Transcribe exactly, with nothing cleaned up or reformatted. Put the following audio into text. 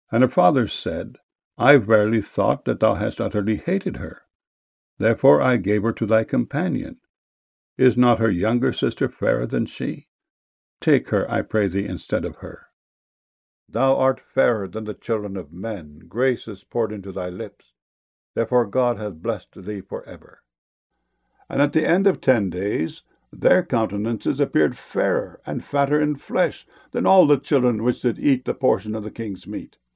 And her father said, I verily thought that thou hast utterly hated her. Therefore I gave her to thy companion. Is not her younger sister fairer than she? Take her, I pray thee, instead of her. Thou art fairer than the children of men. Grace is poured into thy lips. Therefore God hath blessed thee for ever. And at the end of ten days their countenances appeared fairer and fatter in flesh than all the children which did eat the portion of the king's meat.